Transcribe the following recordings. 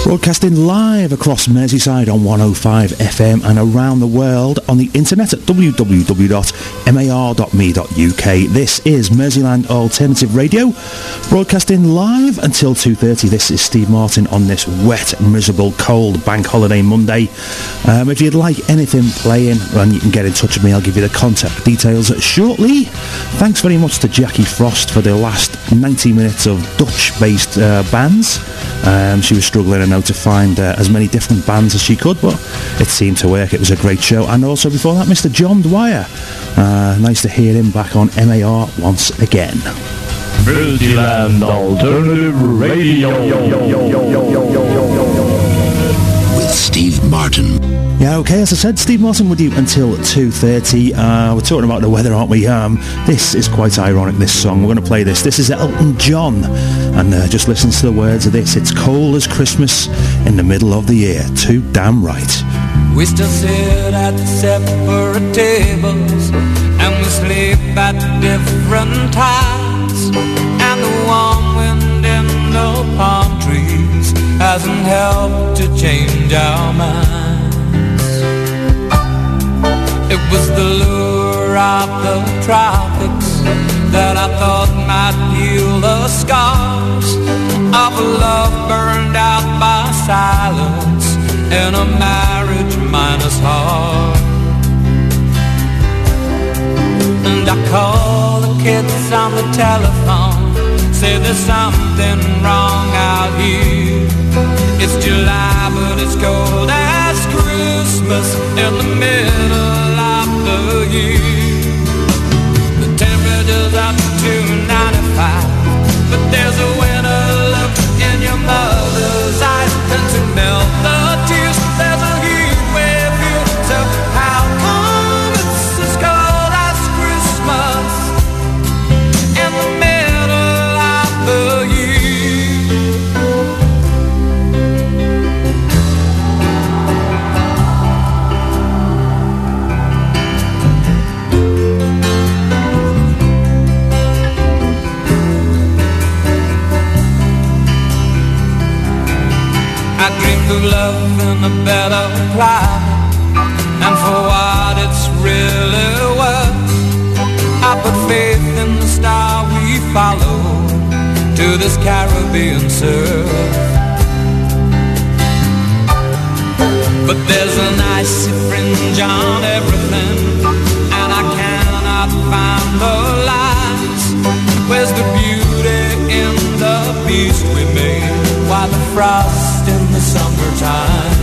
Broadcasting live across Merseyside on 105 FM and around the world on the internet at www.mar.me.uk. This is Merseyland Alternative Radio, broadcasting live until 2:30. This is Steve Martin on this wet, miserable, cold bank holiday Monday. If you'd like anything playing, then you can get in touch with me. I'll give you the contact details shortly. Thanks very much to Jackie Frost for the last 90 minutes of Dutch-based bands. She was struggling, I know, to find as many different bands as she could, but it seemed to work. It was a great show. And also before that, Mr. John Dwyer. Nice to hear him back on MAR once again. Merseyland Alternative Radio with Steve Martin. Yeah, okay, as I said, Steve Martin with you until 2:30. We're talking about the weather, aren't we? This is quite ironic, this song. We're going to play this. This is Elton John. And just listen to the words of this. It's cold as Christmas in the middle of the year. Too damn right. We still sit at separate tables, and we sleep at different times. And the warm wind in the palm trees hasn't helped to change our minds. It was the lure of the tropics that I thought might heal the scars of a love burned out by silence in a marriage minus heart. And I call the kids on the telephone, say there's something wrong out here. It's July but it's cold as Christmas in the middle of the year. The temperature's up to 95, but there's a winter look in your mother's eyes. And to melt the tears, there's a heat wave here. So how come it's as cold as Christmas in the middle of the year? I dreamed of love in a better climate, and for what it's really worth, I put faith in the star we follow to this Caribbean surf. But there's an icy fringe on everything, and I cannot find the lines. Where's the beauty in the beast we made? Why the frost in the summertime?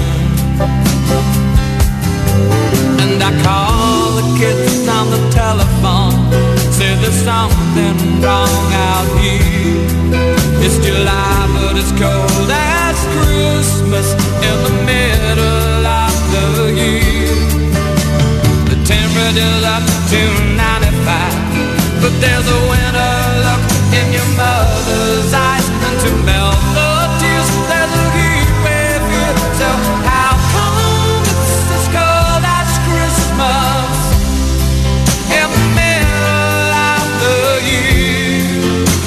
And I call the kids on the telephone, say there's something wrong out here. It's July but it's cold as Christmas in the middle of the year. The temperature's up to 95, but there's a winter look in your mother's eyes. And to melt the tears, there's a heat wave here. So how come it's as cold as Christmas in the middle of the year?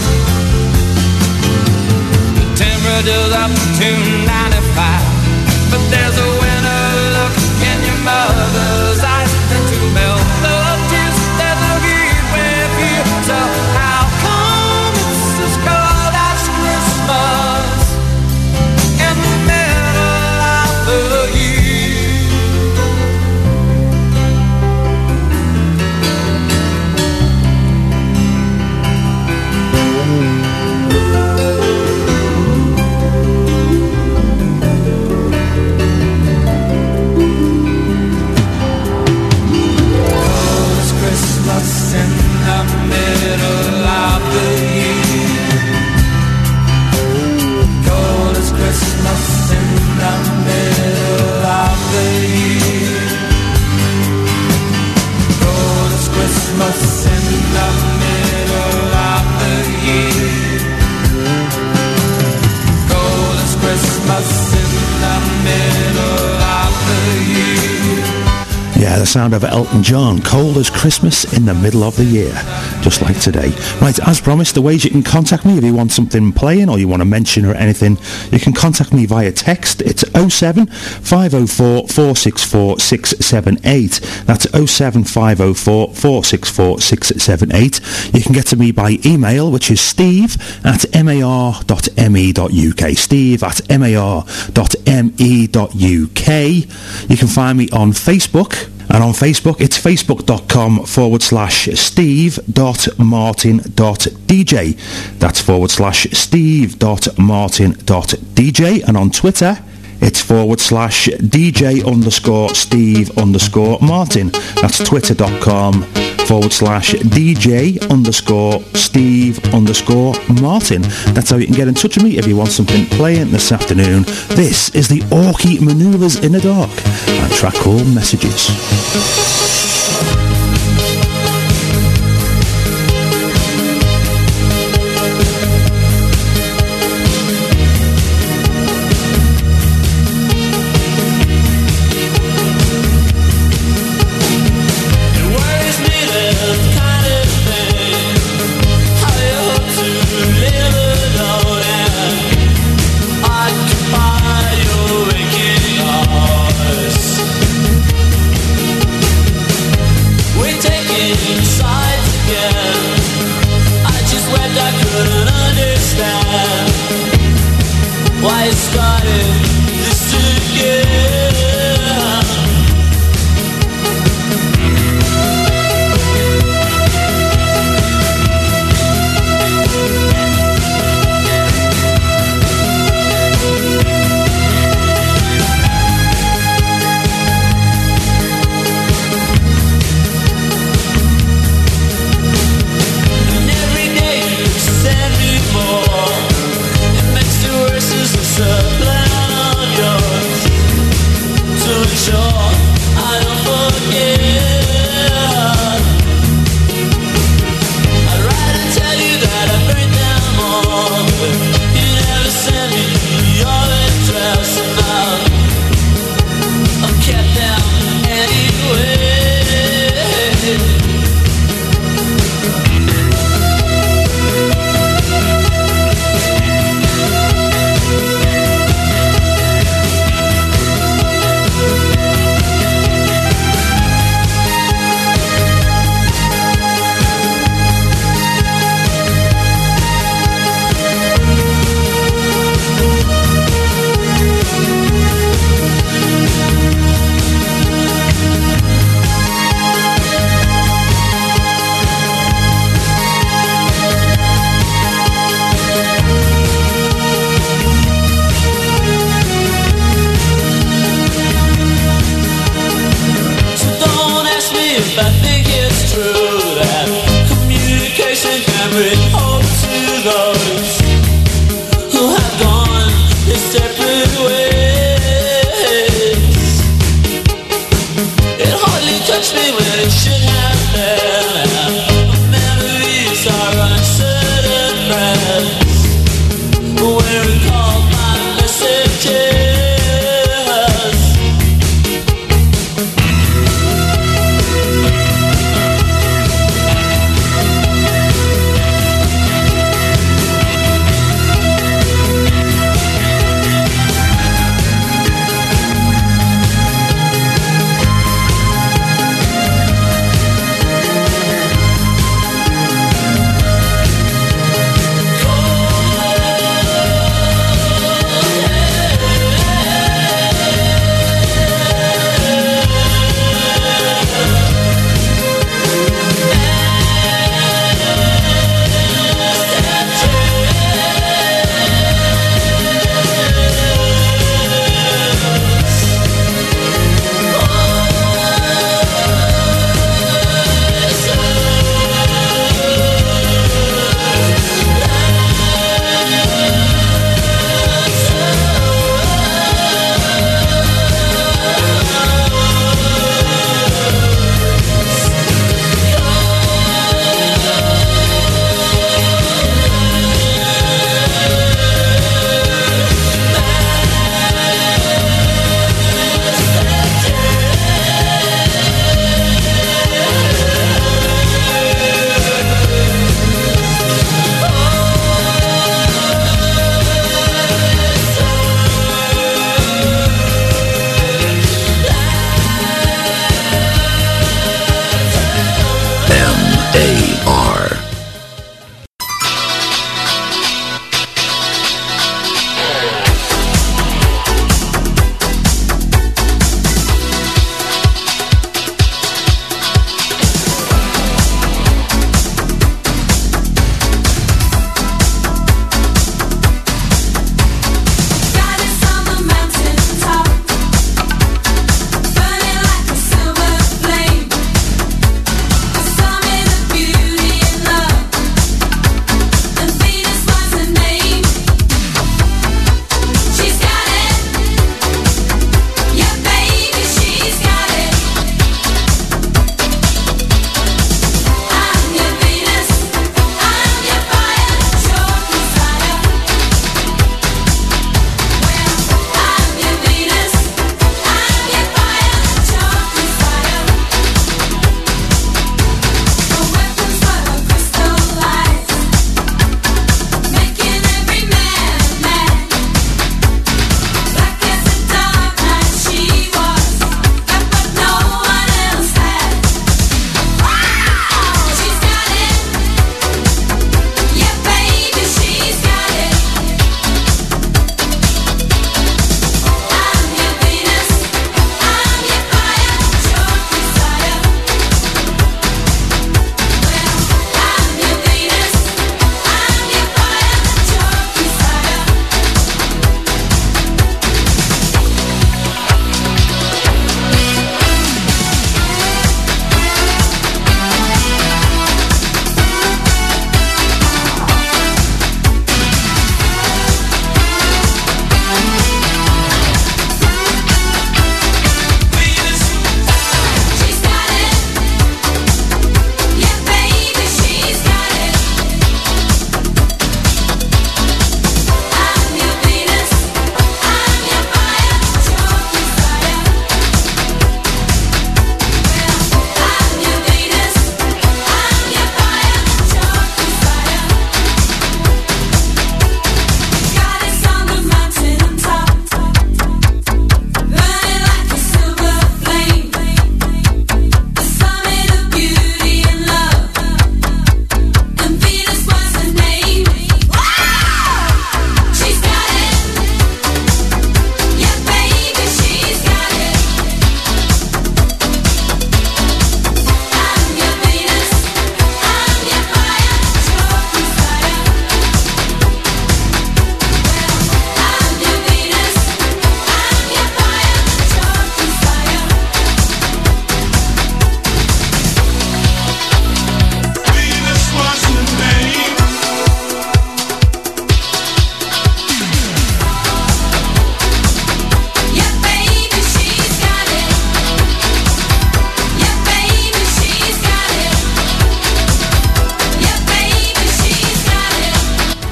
The temperature's up to 95, but there's a winter look in your mother's eyes. And to melt the tears, there's a heat wave here. So how come it's as cold as Christmas in the middle of the year? Cold as Christmas in the middle of the year. Cold as Christmas in the middle of the year. Cold as Christmas in the middle of the year. Cold as Christmas in the middle of the year. Yeah, the sound of Elton John, Cold as Christmas in the middle of the year. just like today. Right, as promised, the ways you can contact me if you want something playing or you want to mention or anything, you can contact me via text. It's 07 504 464 678. That's 07 504 464 678. You can get to me by email, which is steve@mar.me.uk. steve@mar.me.uk. You can find me on Facebook. And on Facebook, it's facebook.com/steve.martin.dj. That's /steve.martin.dj. And on Twitter, it's /DJ_Steve_Martin. That's twitter.com /DJ_Steve_Martin. That's how you can get in touch with me if you want something playing this afternoon. This is the Orky Manoeuvres in the Dark, and a track called Messages.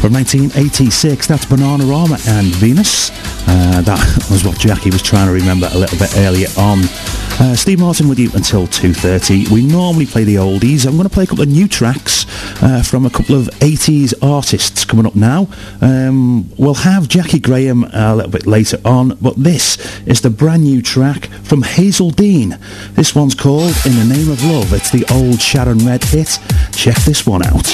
From 1986, that's Bananarama and Venus. That was what Jackie was trying to remember a little bit earlier on. Steve Martin with you until 2:30. We normally play the oldies. I'm going to play a couple of new tracks from a couple of 80s artists coming up now. We'll have Jackie Graham a little bit later on, but this is the brand new track from Hazel Dean. This one's called In the Name of Love. It's the old Sharon Red hit. Check this one out.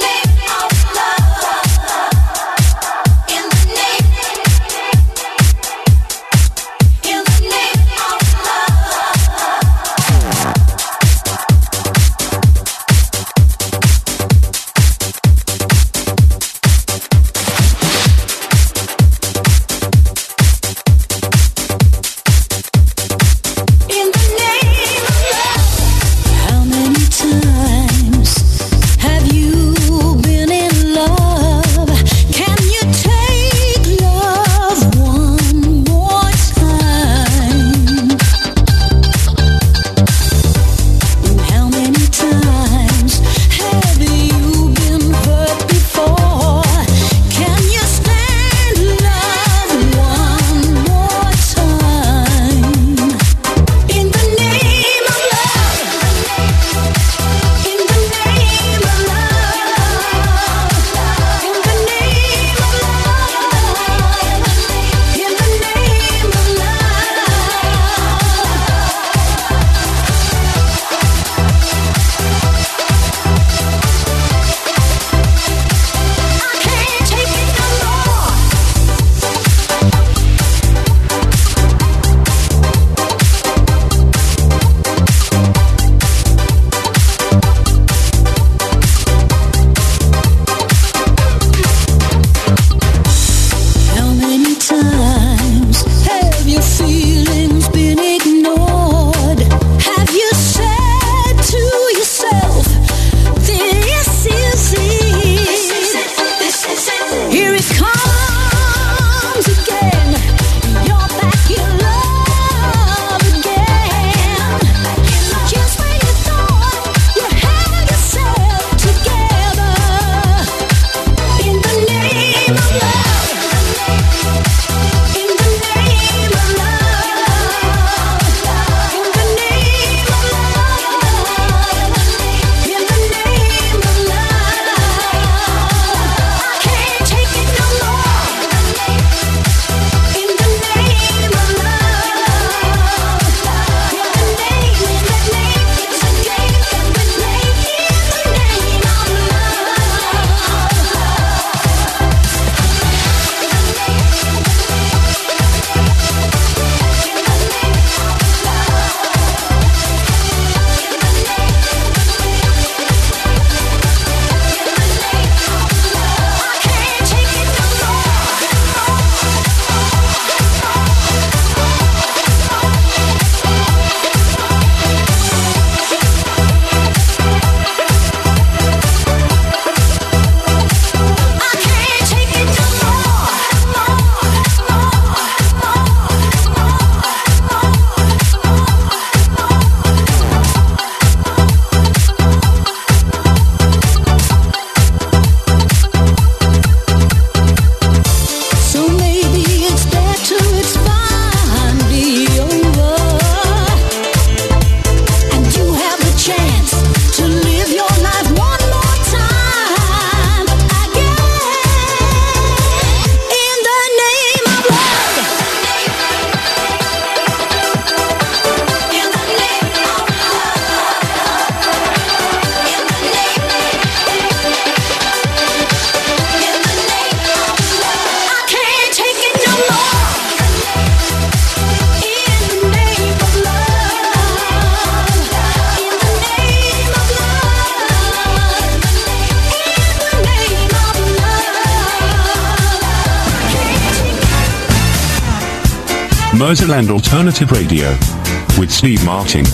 Merseland Alternative Radio with Steve Martin.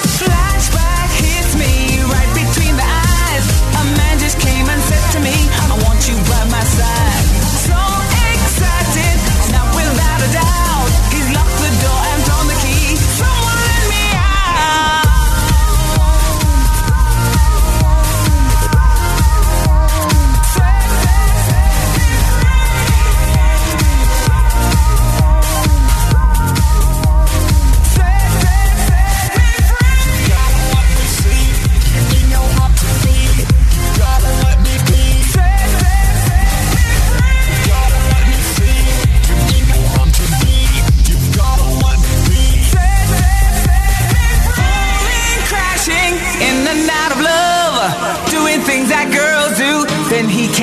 Flashback hits me right between the eyes. A man just came and said to me, I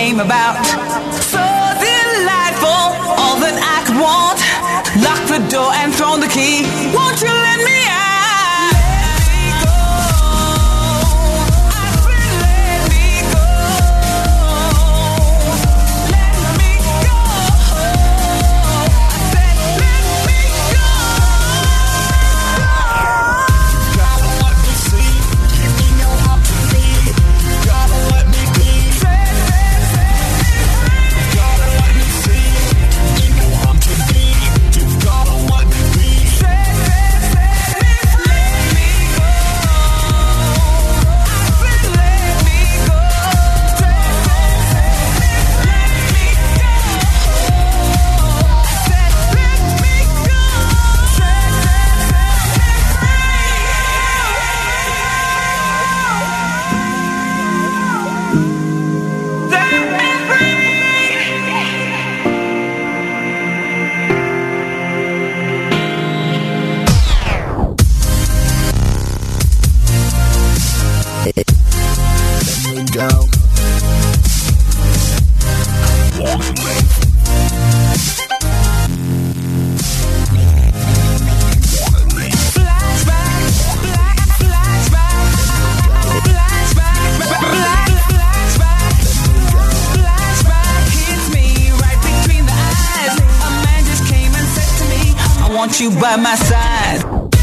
came about. So delightful, all that I could want. Lock the door and throw the key. Won't you let me out? You by my side.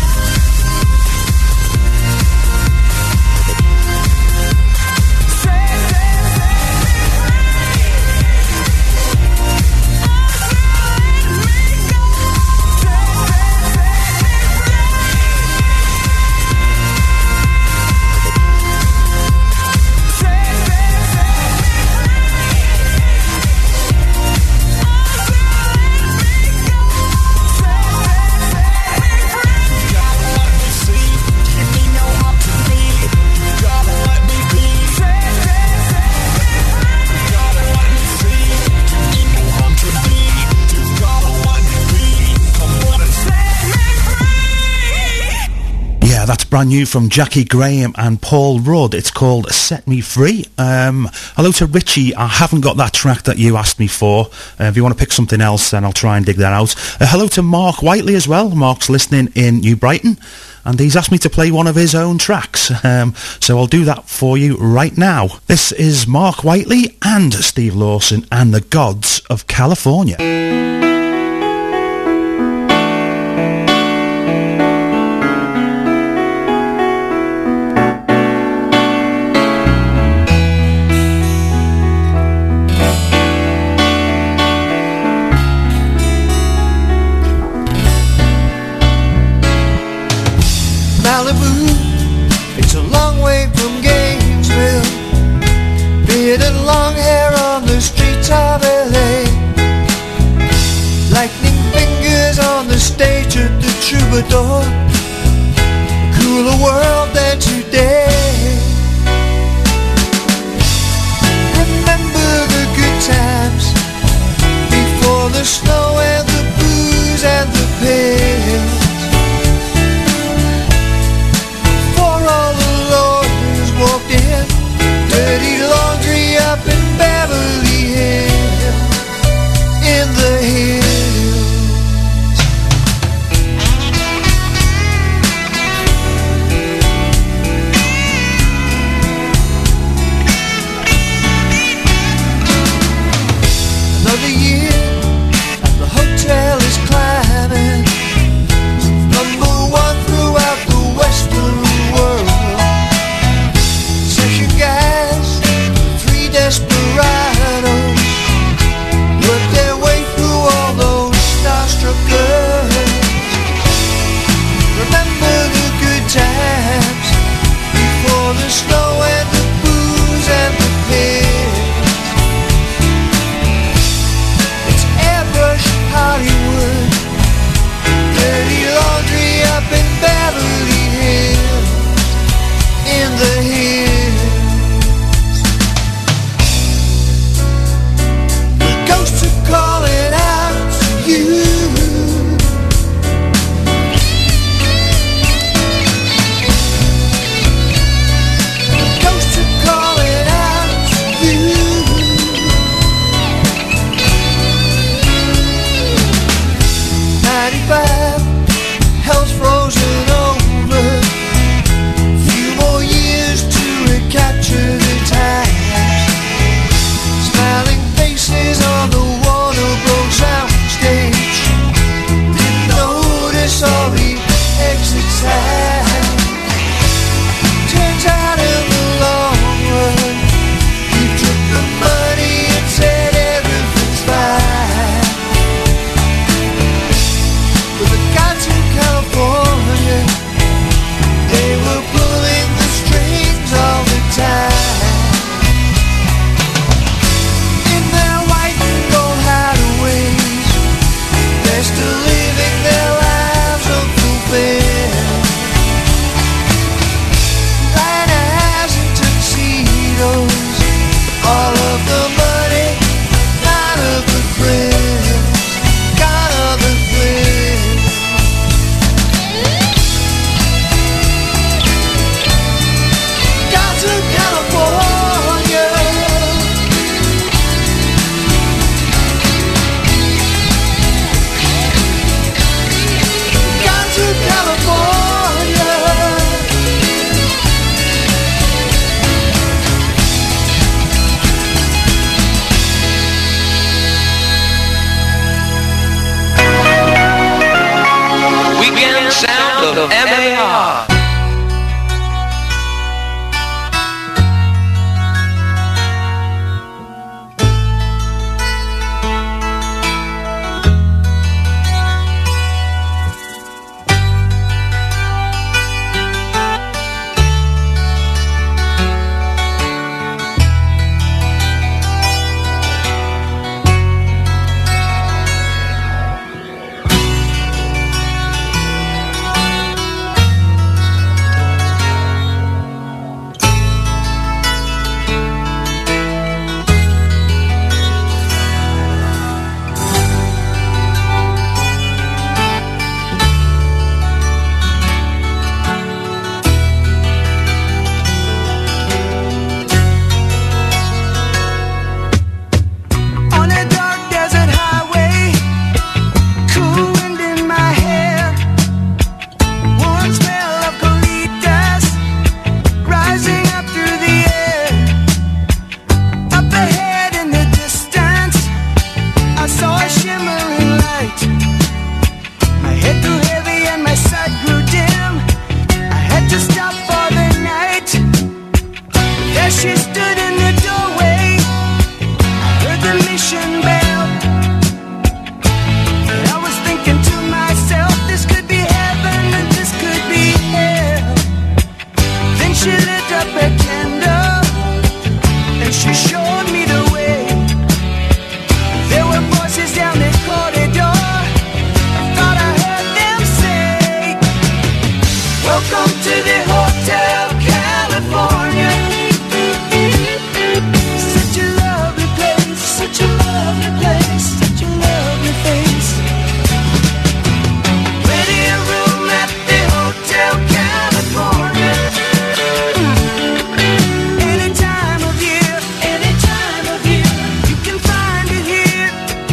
Brand new from Jackie Graham and Paul Rudd. It's called Set Me Free. Hello to Richie. I haven't got that track that you asked me for. If you want to pick something else, then I'll try and dig that out. Hello to Mark Whiteley as well. Mark's listening in New Brighton, and he's asked me to play one of his own tracks. So I'll do that for you right now. This is Mark Whiteley and Steve Lawson and the Gods of California. Troubadour, a cooler world than today. Remember the good times before the snow and the booze and the pills. Before all the lawyers walked in, dirty laundry up in Beverly Hills, in the hills. station bell. And I was thinking to myself, this could be heaven and this could be hell. Then she lit up a candle and she showed me the way. There were voices down the corridor. I thought I heard them say, welcome to the Hotel California. Such a lovely place, such a lovely place, such a lovely face. Ready a room at the Hotel California. Any time of year, you can find it here.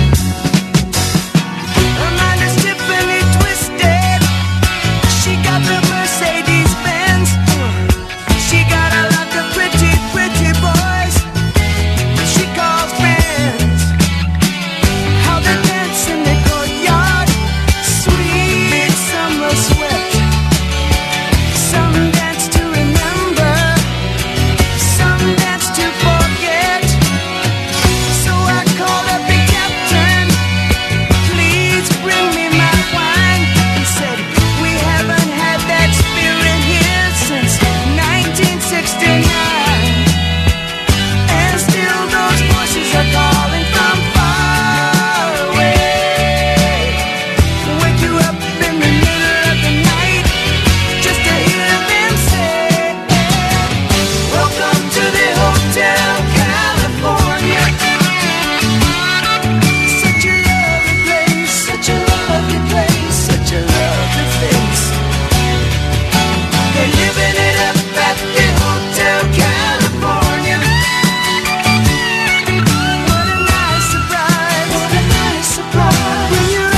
Her mind is Tiffany twisted. She got the Mercedes Benz. She got a lot of pretty, pretty boys she calls friends. How they dance in the courtyard, sweet summer sweat. Some dance to remember, some dance to forget. So I called up the captain, please bring me my wine. He said, we haven't had that spirit here since 1969. And still those voices are calling from far away. Wake you up in the middle of the night just to hear them say, welcome to the Hotel California. Such a lovely place, such a lovely place, such a lovely face. They're living it up at the Hotel California. What a nice surprise, what a nice surprise. When your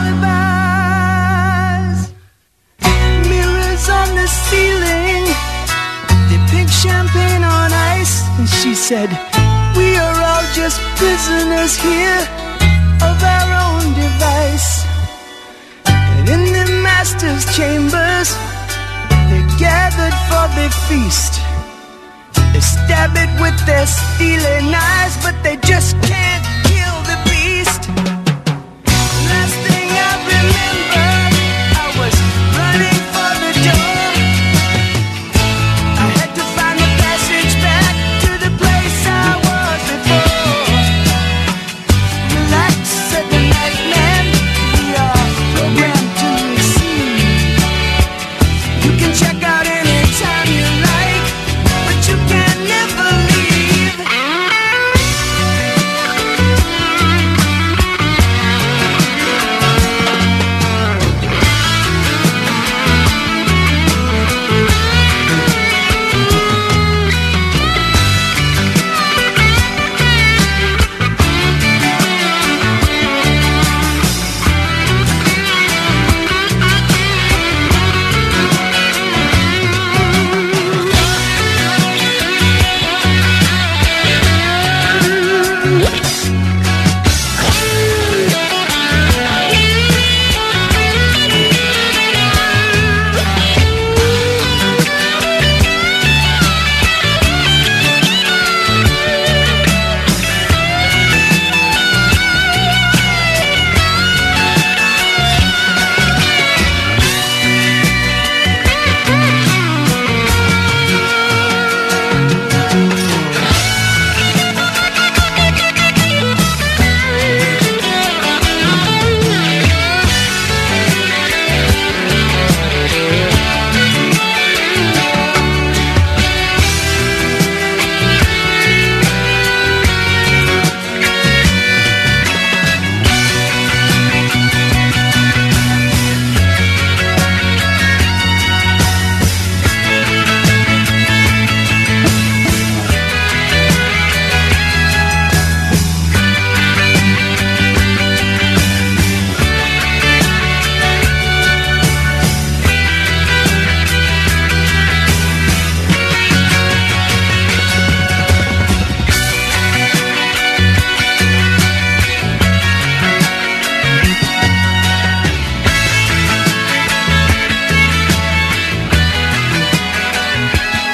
alibis, mirrors on the ceiling, they pink champagne on ice. And she said, we are all just prisoners here of our own device. And in the master's chambers, they gathered for the feast. They stab it with their steely knives, but they just can't kill the beast. Last thing I remember, I was running for the door. I had to find the passage back to the place I was before. Relax, said the nightman, we are programmed to receive. You can check out anytime you like, but you can never leave.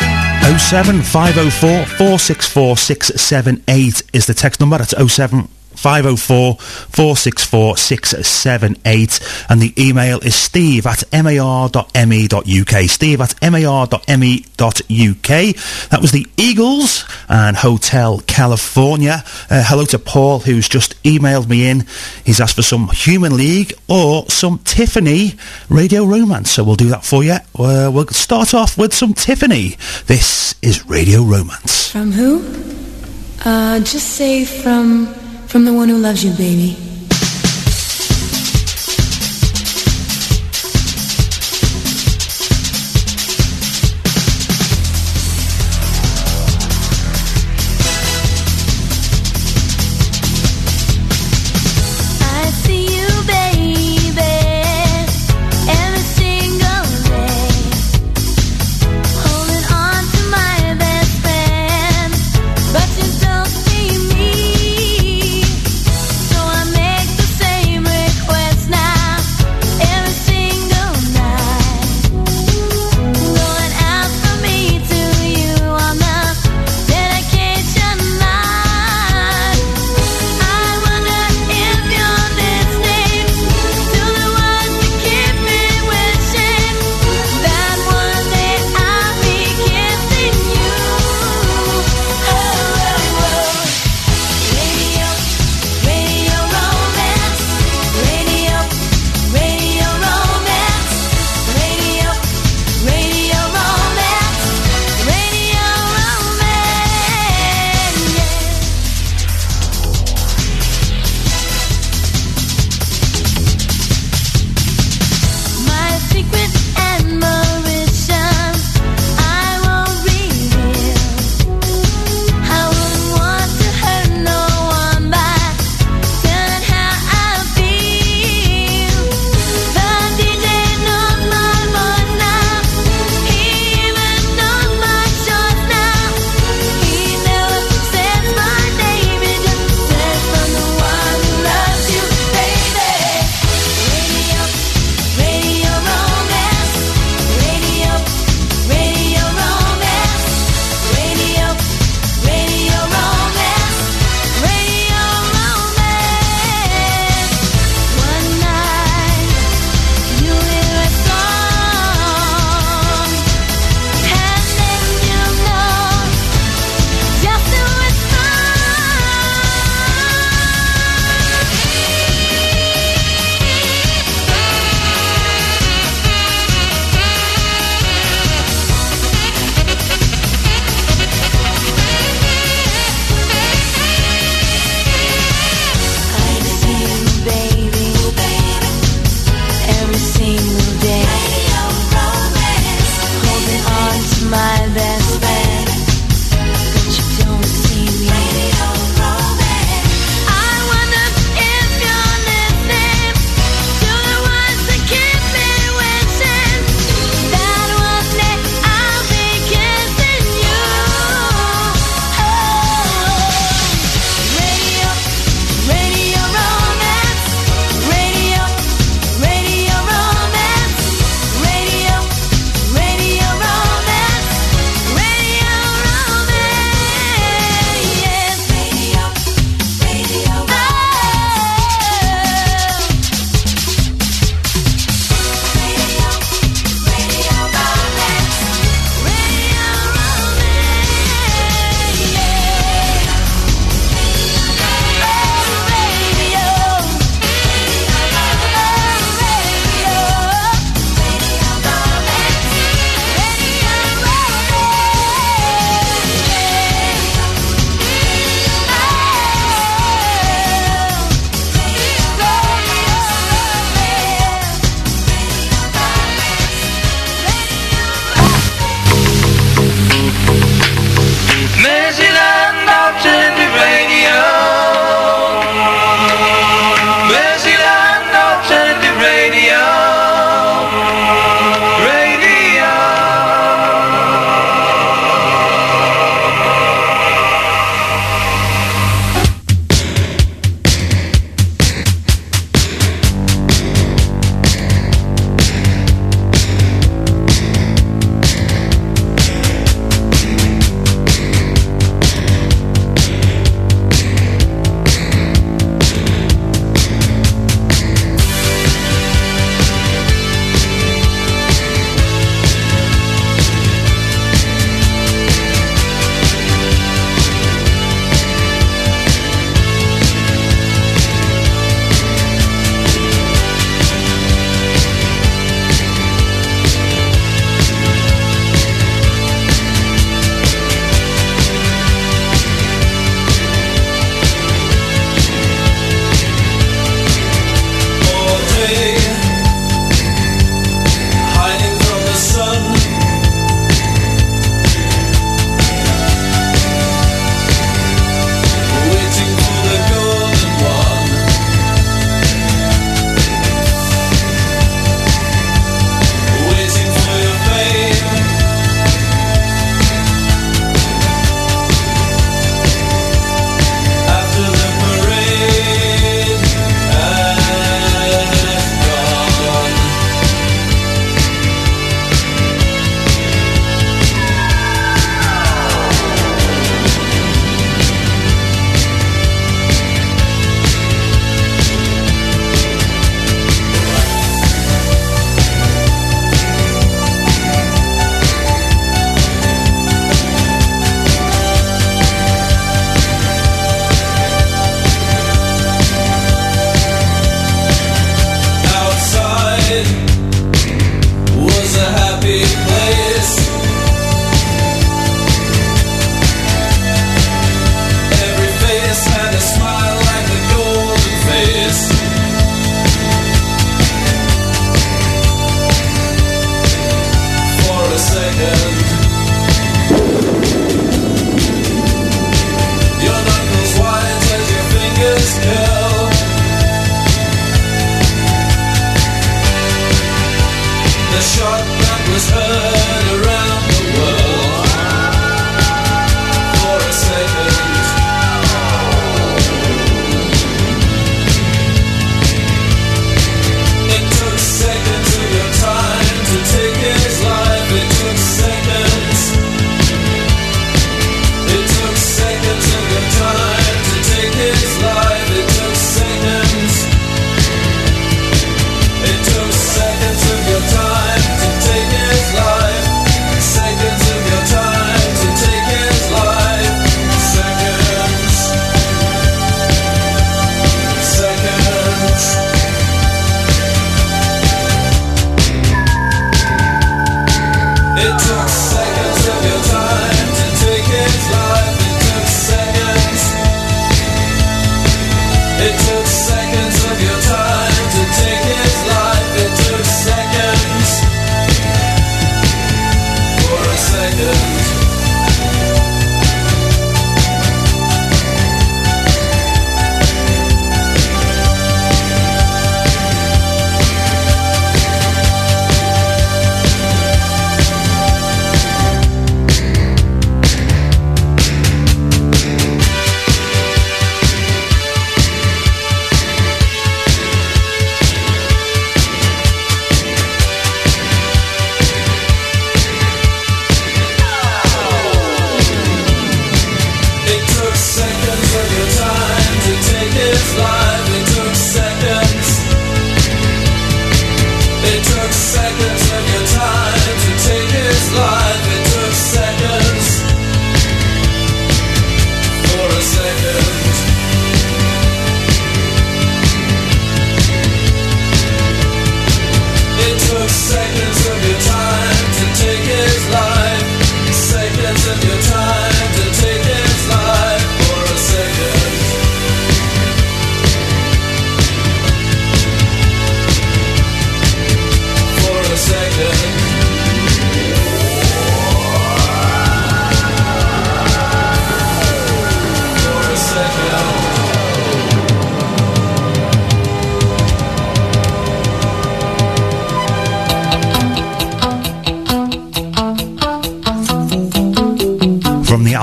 '07 504 464 678 is the text number. That's 07 504-464-678, and the email is steve@mar.me.uk, steve@mar.me.uk. That was the Eagles and Hotel California. Hello to Paul, who's just emailed me in. He's asked for some Human League or some Tiffany Radio Romance, so we'll do that for you. We'll start off with some Tiffany. This is Radio Romance. From who? Just say from the one who loves you, baby. But you don't see me, so I made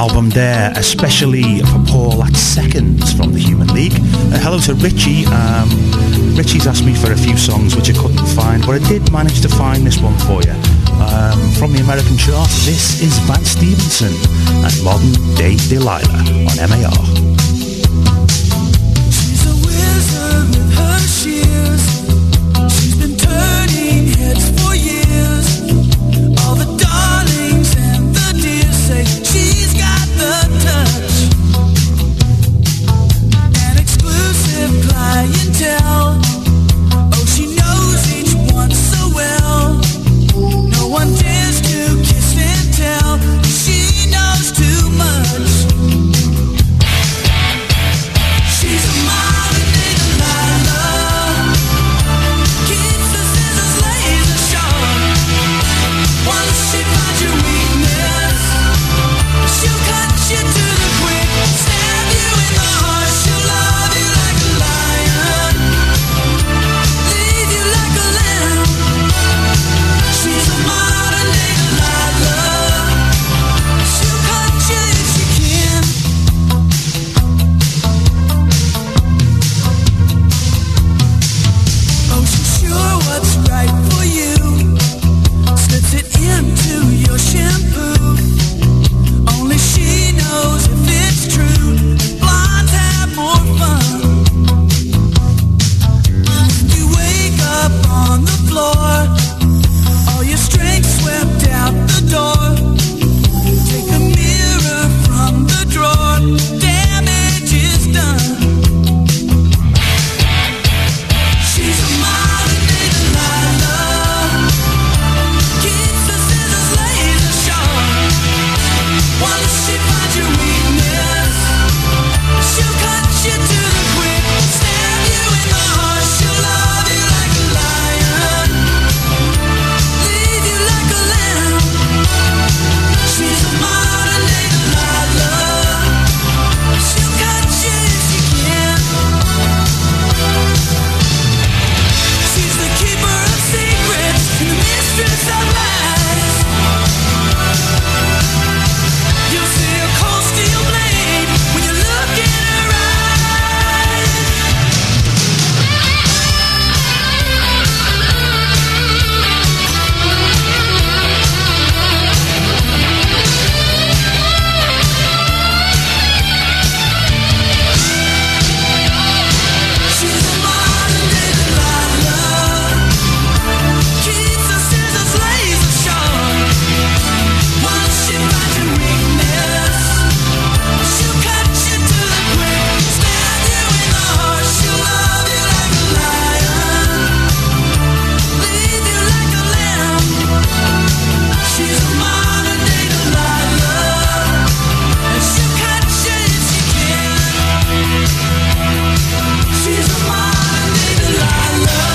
album there, especially for Paul at Seconds from the Human League. Hello to Richie. Richie's asked me for a few songs which I couldn't find, but I did manage to find this one for you. From the American chart, this is Vance Stevenson and Modern Day Delilah on MAR. She's a wizard with her shears. She's been turning heads for years. All the darlings and the dears say she's got the touch. An exclusive clientele. Oh, she knows each one so well. No one dares to kiss and tell. She knows too much. She's a modern day Delilah. Keeps the scissors laser sharp. Once she finds your weakness, she'll cut you to the quick, stab you in the heart. She'll love you like a lion, leave you like a lamb. She's a modern day Delilah. She'll cut you if she can. Oh, she's sure what's right for you. Slips it into your shampoo. Only she knows if it's true. Blondes have more fun. You wake up on the floor, all your strength swept out the door. Take the mirror from the drawer. Damage is done. She's a modern day Delilah. Keeps the scissors laser sharp. Once she finds your weakness, she'll cut you to the quick, stab you in the heart. She'll love you like a lion, leave you like a lamb. She's a modern day Delilah. She'll cut you if she can. She's the keeper of secrets and the mistress of lies. You'll see a cold steel blade when you look in her eyes. She's a modern day Delilah. Keeps the scissors laser sharp. Once she finds your weakness, she'll cut you to the quick, stab you in the heart. She'll love you like a lion, leave you like a lamb. She's a modern day Delilah, and she'll cut you if she can. She's a modern day Delilah.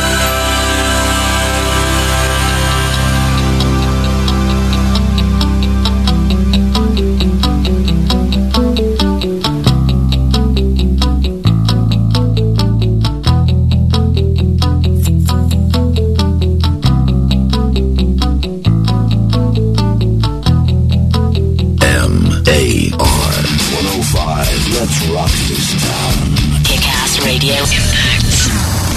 MAR 105. Let's rock this town. Kick-Ass Radio Impacts.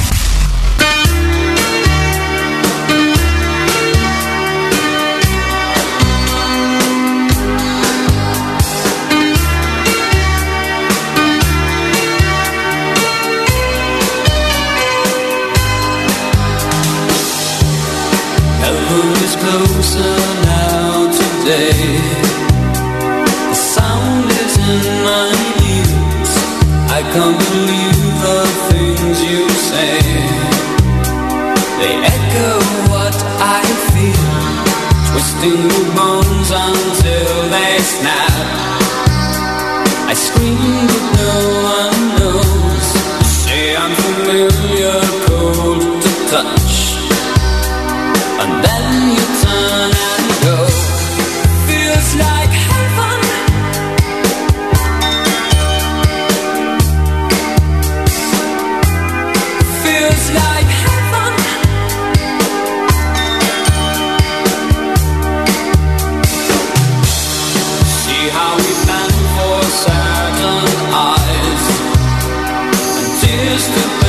Heaven is closer now today. The sound is in my ears. I can't believe the things you say. They echo what I feel, twisting the bones until they snap. I scream but no one knows. Say I'm familiar, cold to touch. And then you turn and go. Feels like heaven. Feels like heaven. See how we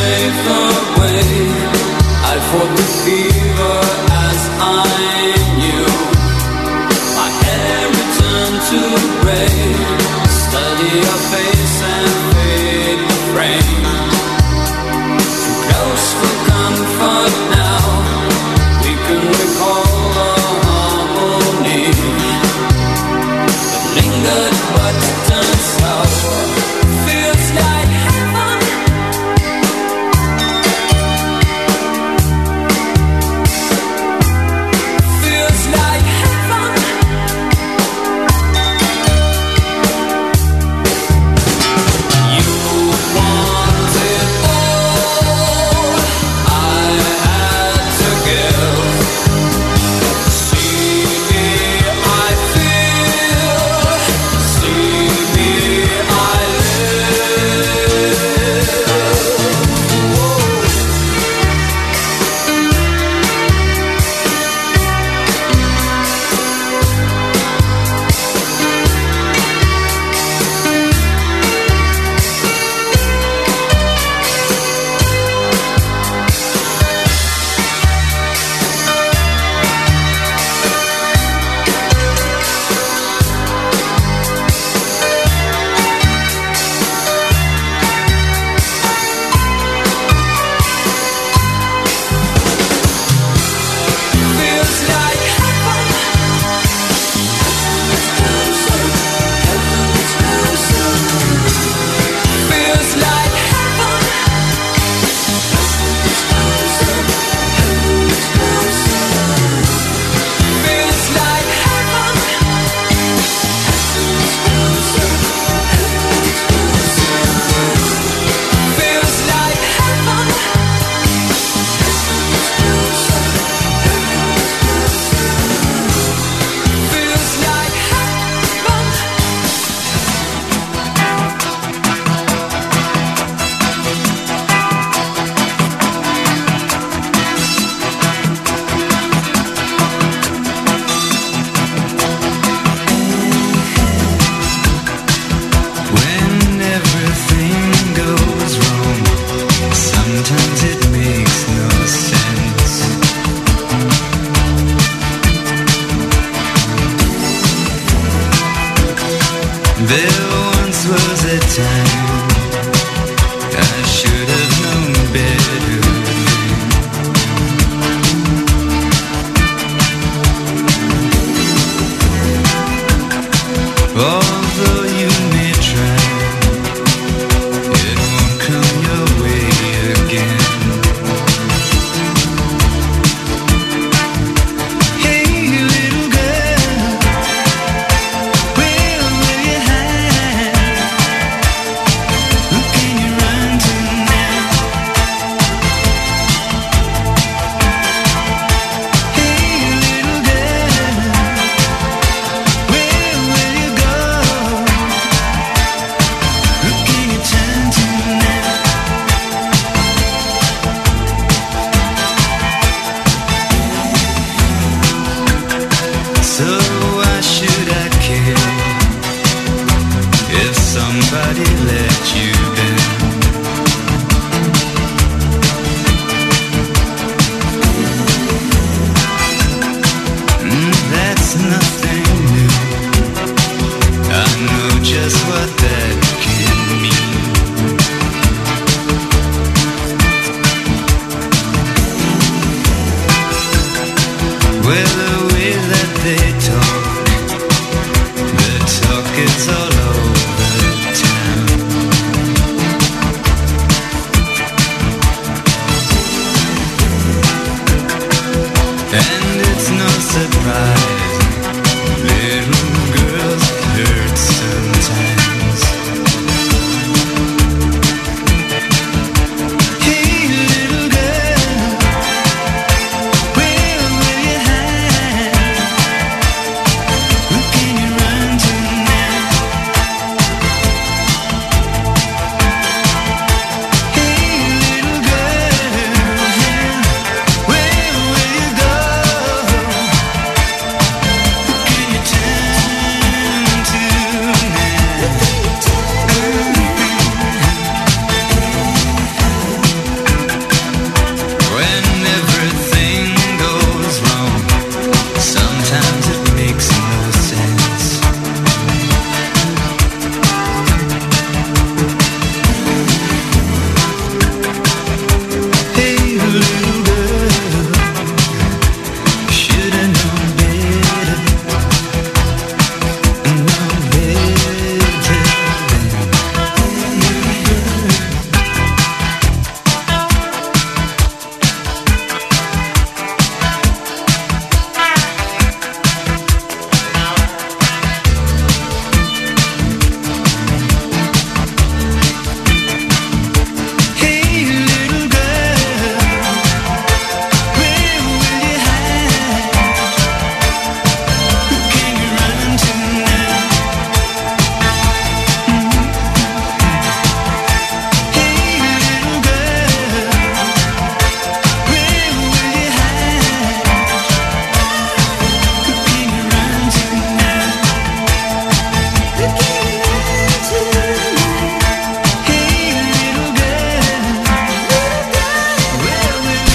safe away. I fought the fever as I knew. My hair returned to gray. Study your face and fade the frame. Too close for comfort now. We can recall the harmony that lingered but turned sour. Feels like heaven.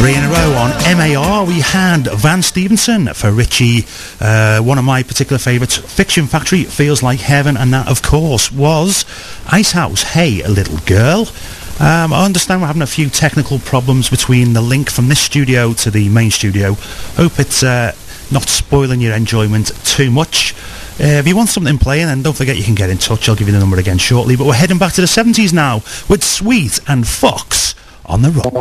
3 in a row on MAR. We had Van Stevenson for Richie, one of my particular favourites, Fiction Factory, Feels Like Heaven, and that of course was Icehouse, Hey Little Girl. I understand we're having a few technical problems between the link from this studio to the main studio. Hope it's not spoiling your enjoyment too much. If you want something playing, then don't forget you can get in touch. I'll give you the number again shortly. But we're heading back to the 70s now with Sweet and Fox on the rock.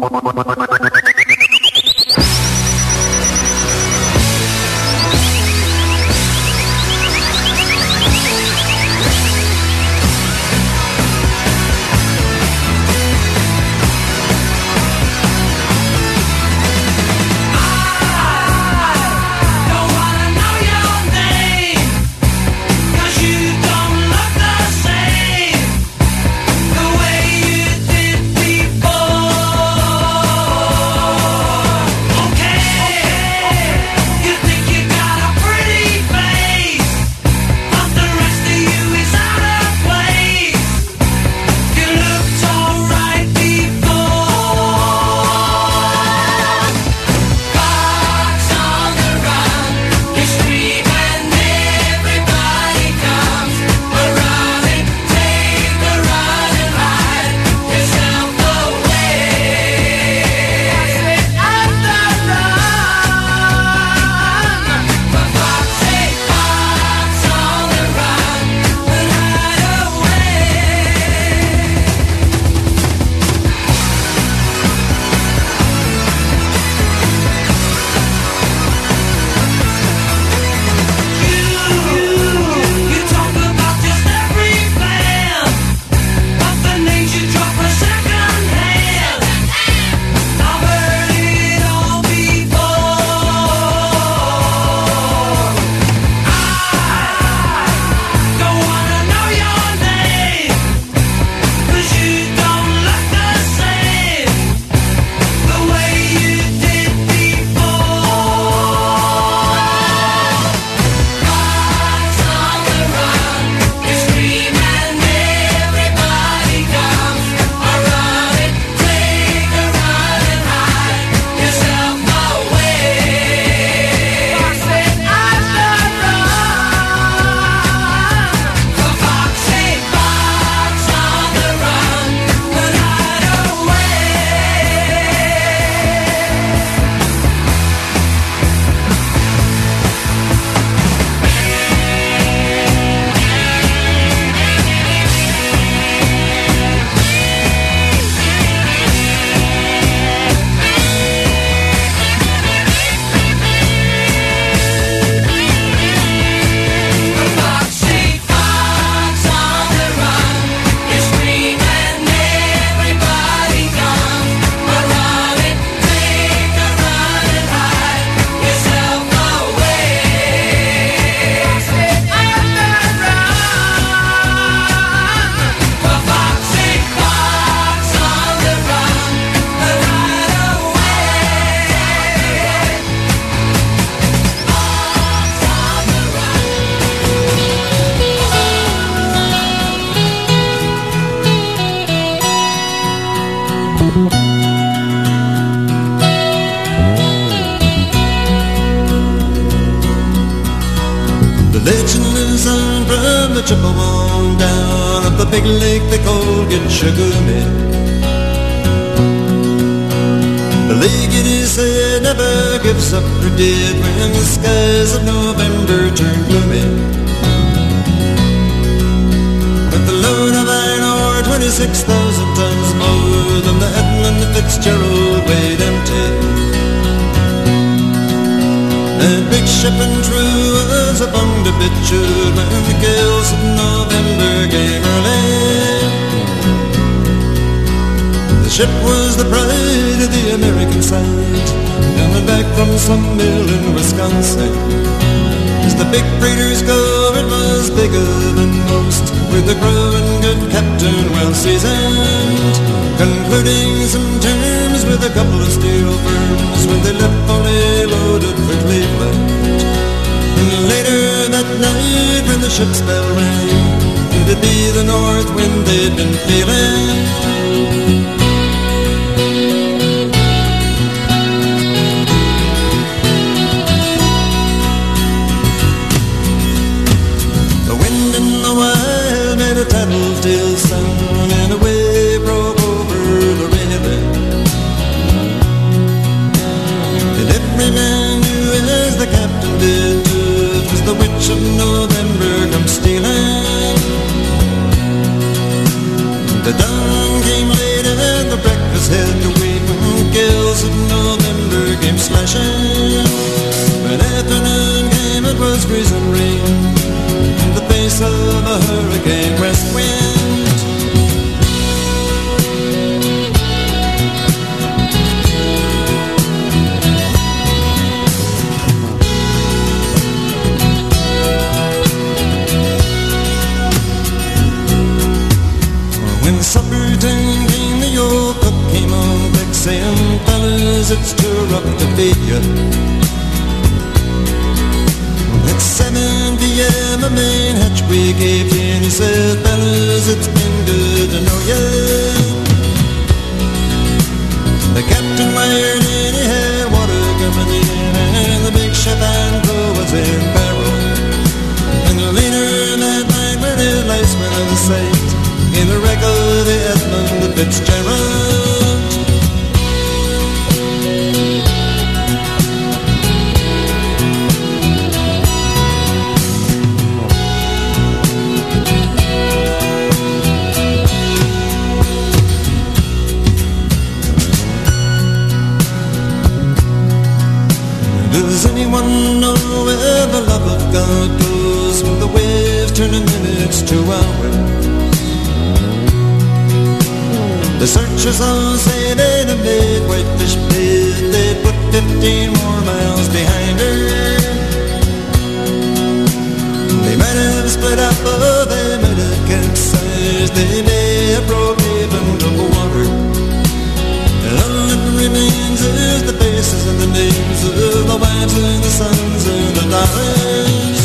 Chippewa down at the big lake they call Gitchagumi. The lake, it is said, never gives up her dead when the skies of November turn gloomy. With the load of iron ore, 26,000 tons more than the Edmund Fitzgerald weighed empty. That big ship and true was upon the bitude when the gales of November gave her lay. The ship was the pride of the American side, coming back from some mill in Wisconsin. As the big freighters go, it was bigger than most, with a crew and good captain well seasoned, concluding some terms with a couple of steel firms when they left fully loaded for Cleveland. And later that night when the ship's bell rang, it'd be the north wind they'd been feeling. it's too rough to feed you. At 7 p.m. a main hatchway gave in. He said, fellas, it's been good to know ya. The captain wired in, he had water coming in, and the big ship and crew was in peril. And the leader man were his licemen of the sight in the wreck of the Edmund Fitzgerald. Does anyone know where the love of God goes when the waves turn in minutes to hours? The searchers all say they'd have made Whitefish Bay, they'd put 15 more miles behind her. They might have split up or they might have capsized, they may have broke even to the water. And all that remains is the faces and the names of the wives and the sons and the daughters.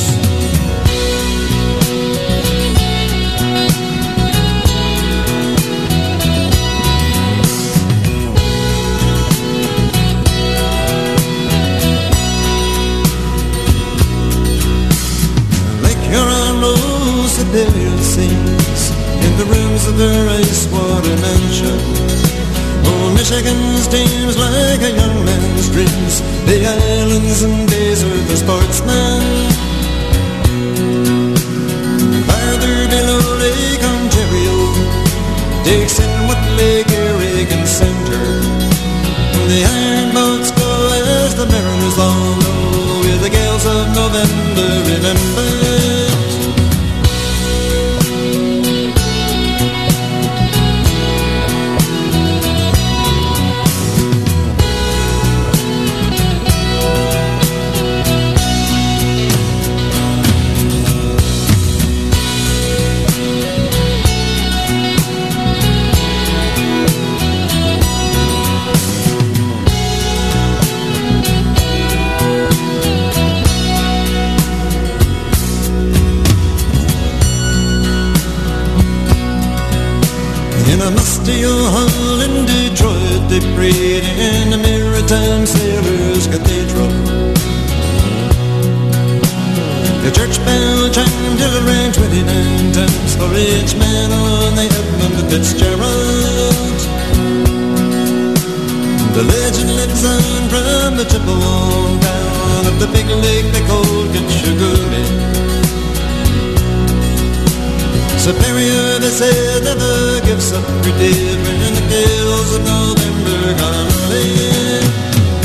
Lake Huron rose Superior sings in the rooms of their ice-water mansion. Oh, Michigan steams like a young man's dreams. The islands and days of the sportsman. Farther below Lake Ontario takes in what Lake Erie can center. The iron boats go as the mariners all know, with the gales of November remembered. In a musty old hall in Detroit, they prayed in the Maritime Sailors' Cathedral. The church bell chimed till it rang 29 times for each man on the Edmund Fitzgerald. The legend lives on from the Chippewa down of the big lake they called Gitchagumi. Superior, they said, never gives up your dead when the gales of November gone early.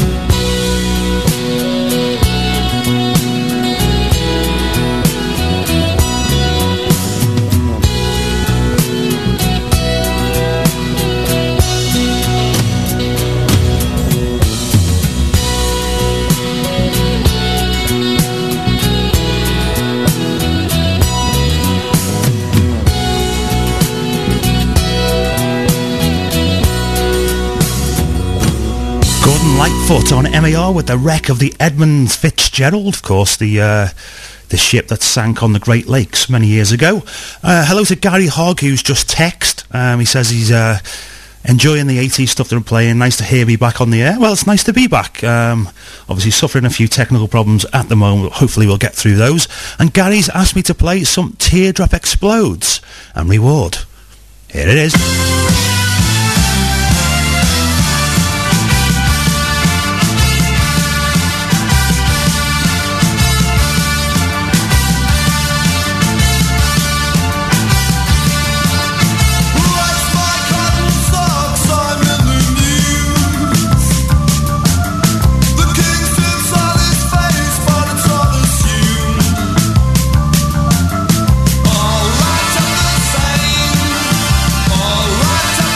Lightfoot on MAR with the wreck of the Edmund Fitzgerald, of course, the ship that sank on the Great Lakes many years ago. Hello to Gary Hogg, who's just texted. He says he's enjoying the 80s stuff they're playing. Nice to hear me back on the air. Well, it's nice to be back. Obviously suffering a few technical problems at the moment. Hopefully we'll get through those. And Gary's asked me to play some Teardrop Explodes and Reward. Here it is. All right,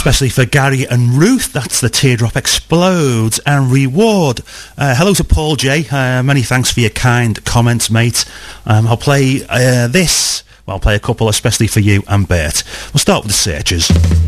especially for Gary and Ruth. That's The Teardrop Explodes and Reward. Hello to Paul J. Many thanks for your kind comments, mate. I'll play this. Well, I'll play a couple especially for you and Bert. We'll start with The Searchers.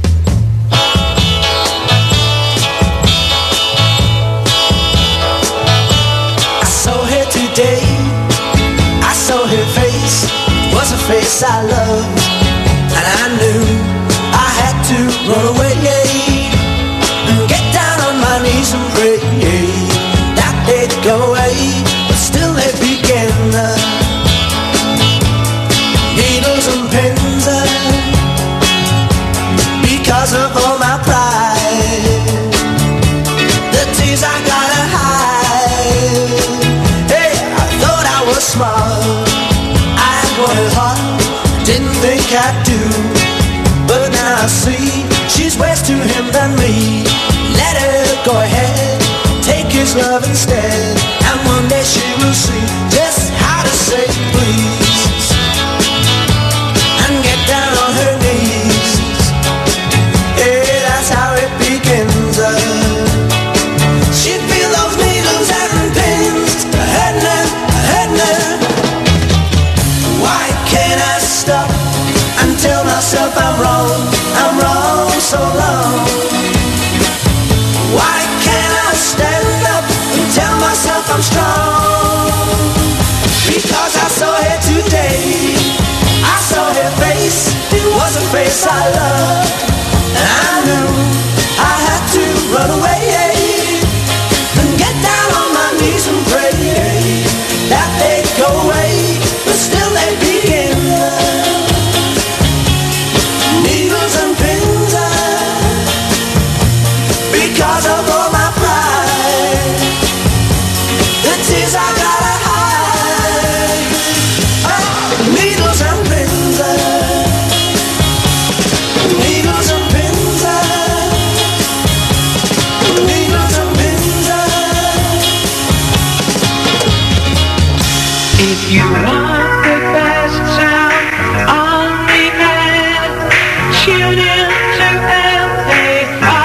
I saw her today. I saw her face. It was a face I loved, and I knew I had to run away and get down on my knees and pray that they'd go away, but still they begin. Needles and pins, because of all my pride, the tears I gotta hide. Hey, I thought I was smart, I wanted hard, didn't think I'd do. But now I see she's worse to him than me. Let her go ahead, take his love instead, and one day she will see just how to say please and get down on her knees. Yeah, that's how it begins. She'd feel those needles and pins hurting her. Why can't I stop and tell myself I'm wrong so long? Why can't I stand up and tell myself I'm strong? Because I saw her today, I saw her face, it was a face I loved, and I knew I had to run away and get down on my knees and pray that they'd go away, but still they begin. Needles and pins, because of all my pride, the tears I gotta hide. Needles and pins, needles and pins, needles and pins. If you want the best sound on the air, tune in to LAR.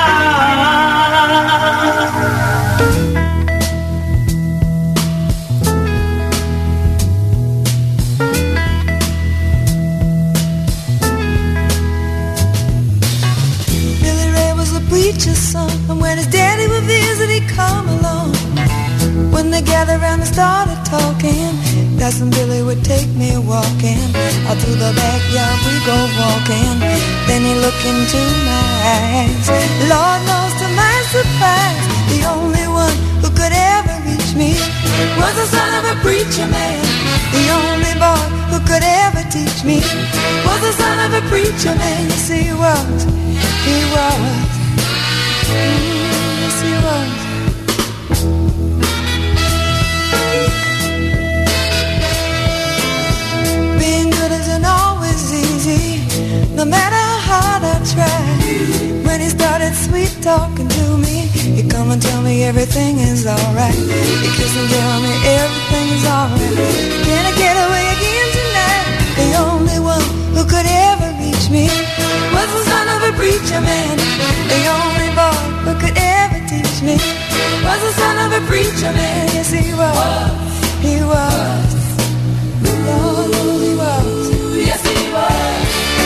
Billy Ray was a preacher's son, and when his daddy would visit, he'd come along. When they gathered around and started talking, that's when Billy would take me walking. Out through the backyard we go walking. Then he looked into my eyes. Lord knows to my surprise, the only one who could ever reach me was the son of a preacher man. The only boy who could ever teach me was the son of a preacher man. Yes, he was. He was. Yes, he was. Being good isn't always easy, no matter how hard I try. When he started sweet talking to me, he'd come and tell me everything is alright. He'd kiss and tell me everything is alright. Can I get away again tonight? The only one who could ever reach me was the son of a preacher man. The only boy who could ever teach me was the son of a preacher man. Yes, he was. He was. Lord, he was. Yes, he was.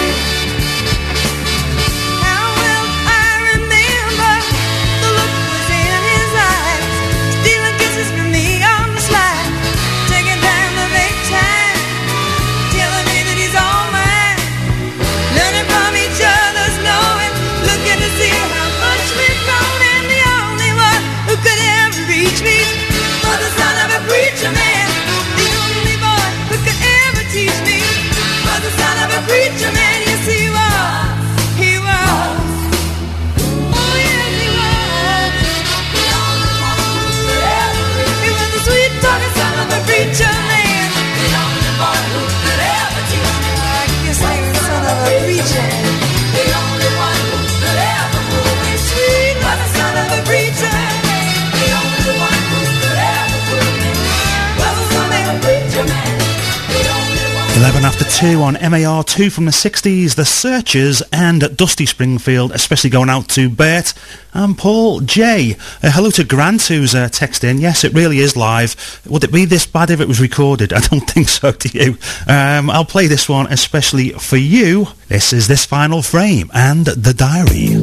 How well I remember the look was in his eyes, stealing kisses from me on the slide, taking time to make time, telling me that he's all mine, learning from each other's knowing, looking to see how much we've grown, and the only one who could ever reach me was the son of a 11 after 2 on MAR2 from the 60s, The Searchers and Dusty Springfield, especially going out to Bert and Paul J. Hello to Grant, who's texted in. Yes, it really is live. Would it be this bad if it was recorded? I don't think so, do you? I'll play this one especially for you. This is This Final Frame and The Diary.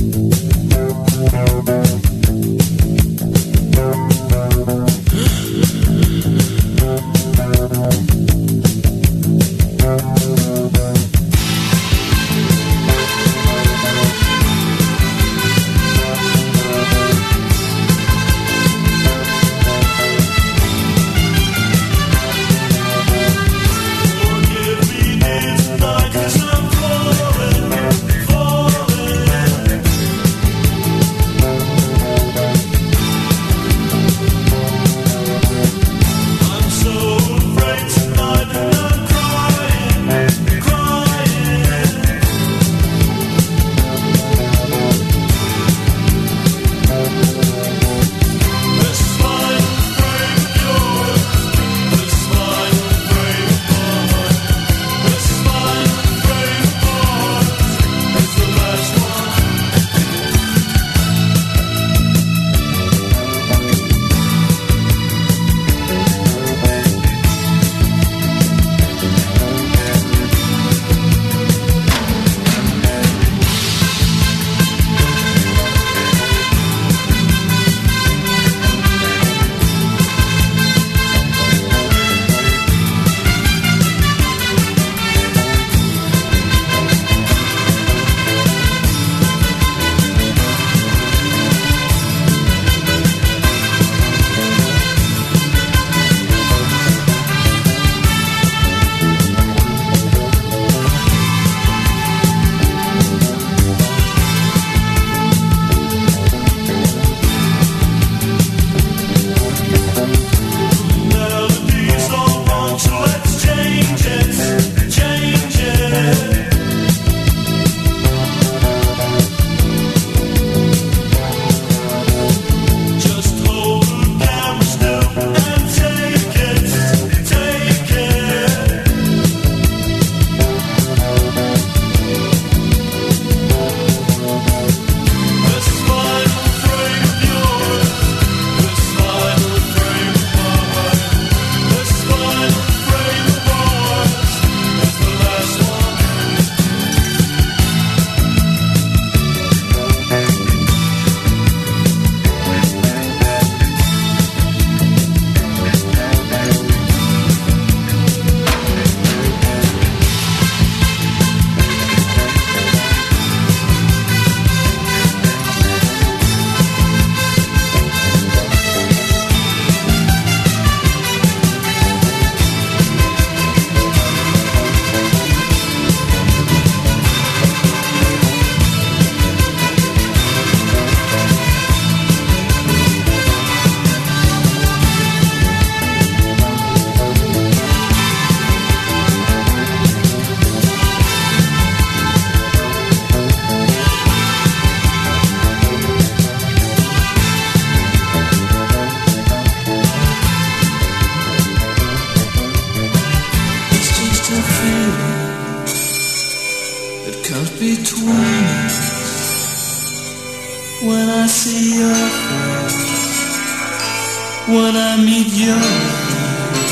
When I meet your eyes,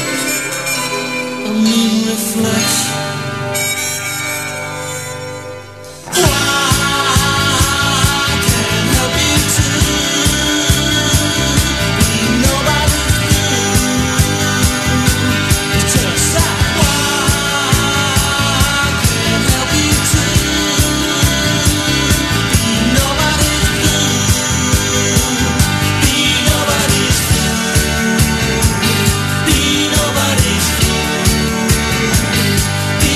a mean reflection. Nobody's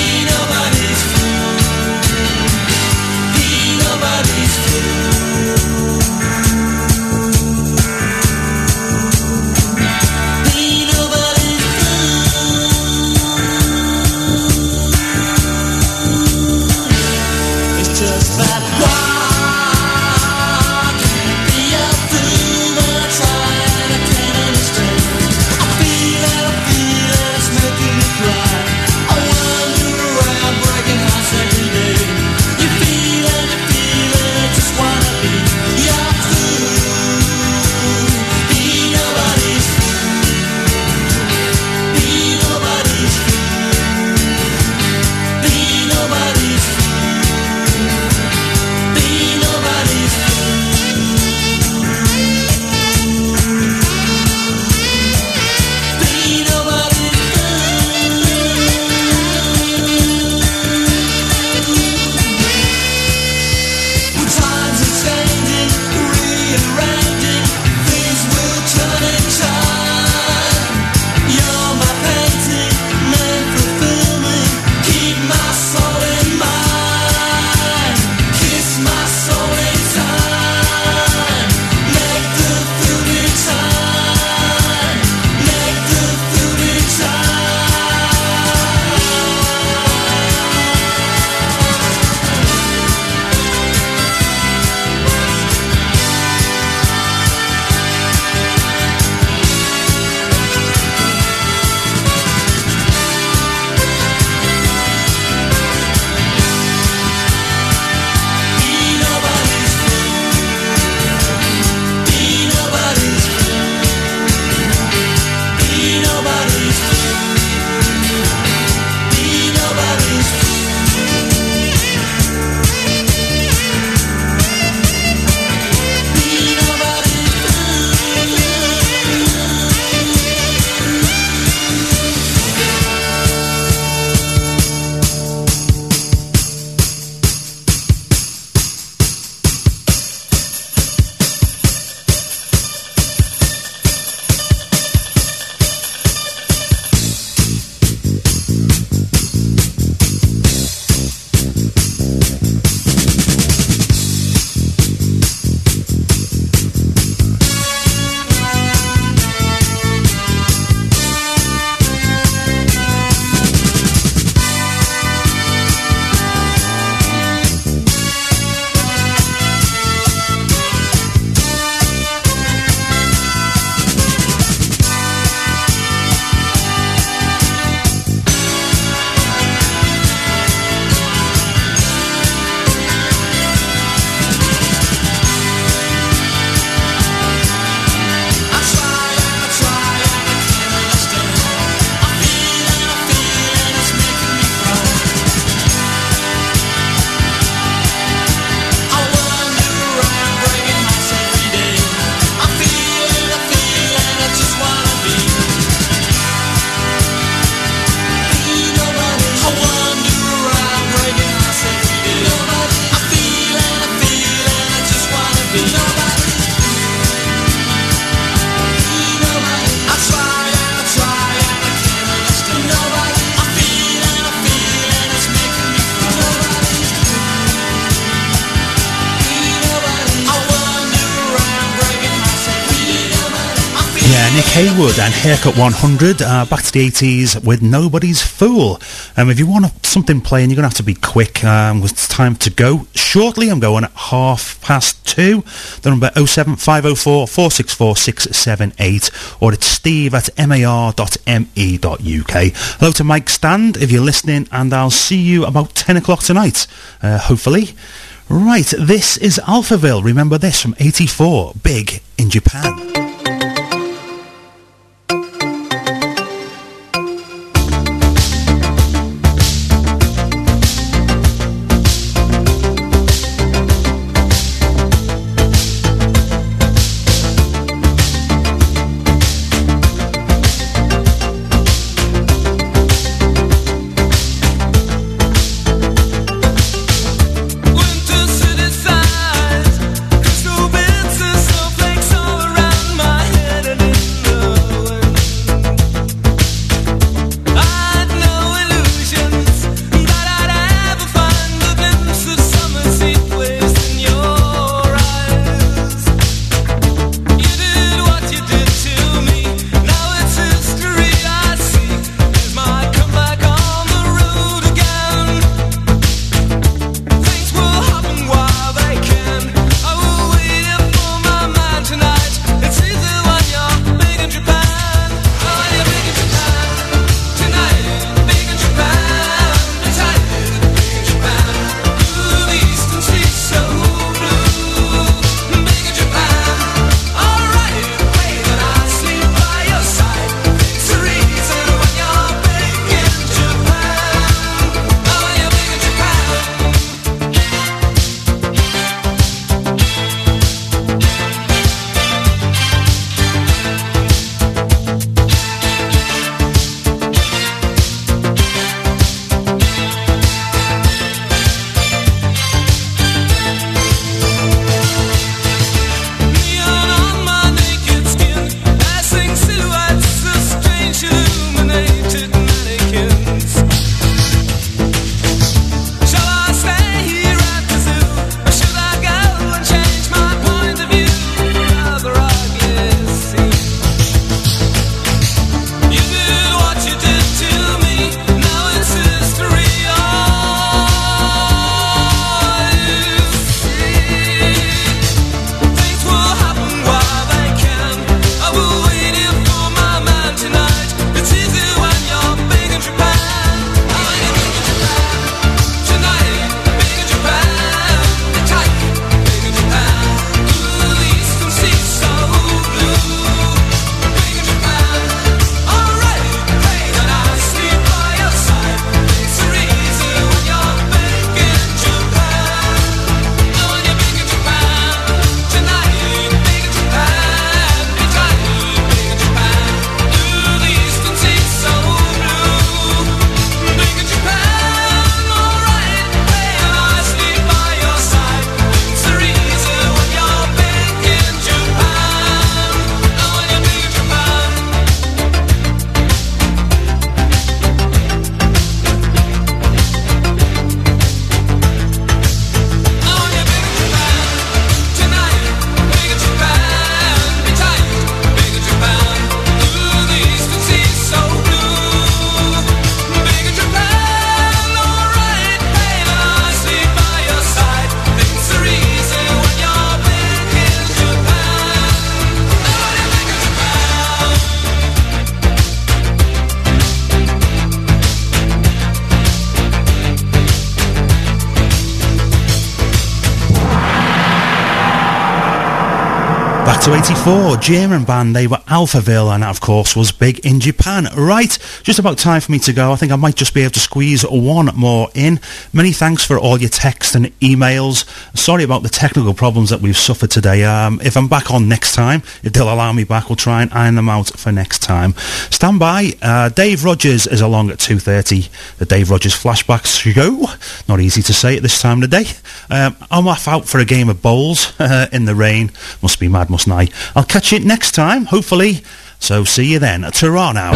Haywood and Haircut 100, back to the 80s with Nobody's Fool. If you want something playing, you're going to have to be quick. It's time to go. Shortly, I'm going at 2:30. The number 07504 464 678, or it's steve@mar.me.uk. Hello to Mike Stand if you're listening, and I'll see you about 10 o'clock tonight, hopefully. Right, this is Alphaville. Remember this from 84, Big in Japan. To 84, German band, they were Alphaville, and that of course was big in Japan. Right, just about time for me to go. I think I might just be able to squeeze one more in. Many thanks for all your texts and emails. Sorry about the technical problems that we've suffered today. If I'm back on next time, if they'll allow me back, we'll try and iron them out for next time. Stand by, Dave Rogers is along at 2:30, the Dave Rogers Flashback Show. Not easy to say at this time of the day. I'm off out for a game of bowls in the rain. Must be mad, mustn't I? I'll catch you next time, hopefully. So see you then. Ta-ra now.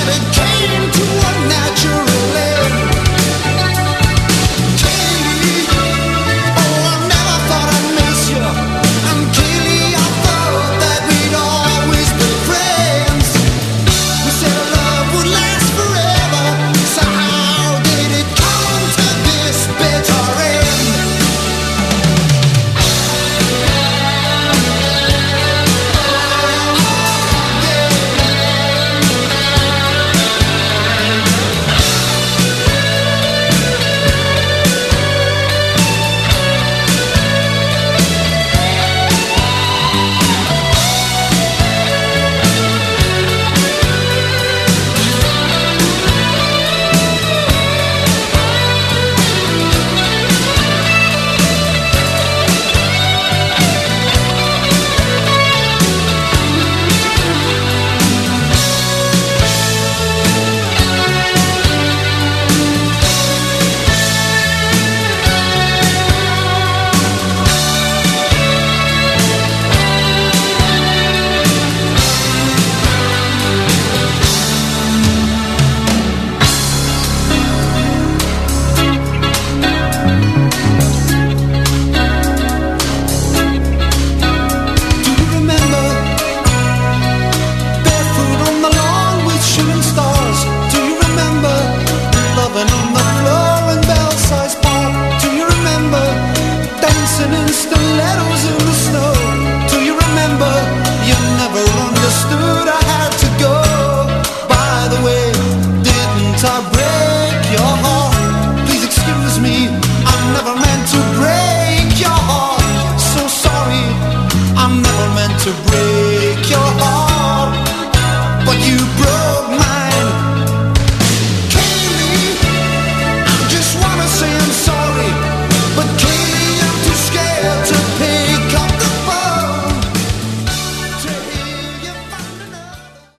gotta